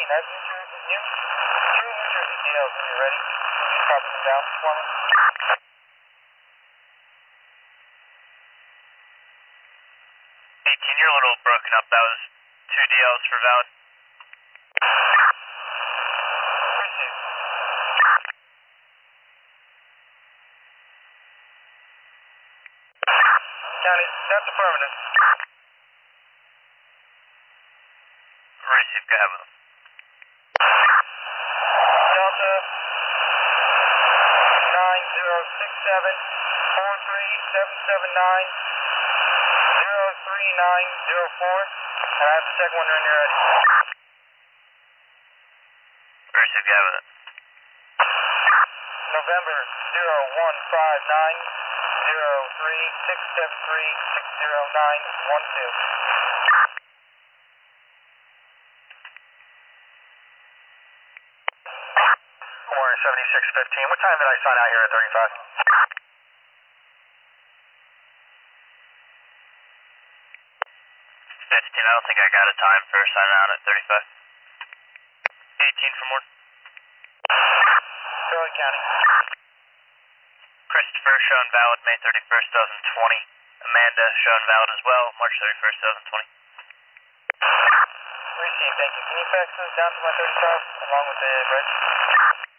Nice to meet you. Two New Jersey DLs when you're ready. Can you copy them down for me? 18, you're a little broken up. That was two DLs for valid. Received. County, that's affirmative. Received, go ahead with them. Delta 9067 43779 03904. And I have the second one when you're ready. Received, go ahead with it. November 0159 03673 60912. Good morning, 7615. What time did I sign out here at 35? 15, I don't think I got a time for signing out at 35. 18 for more. Sterling County. Christopher, shown valid May 31st, 2020. Amanda, shown valid as well, March 31st, 2020. Received, thank you. Can you fax those down to my 35 along with the reg?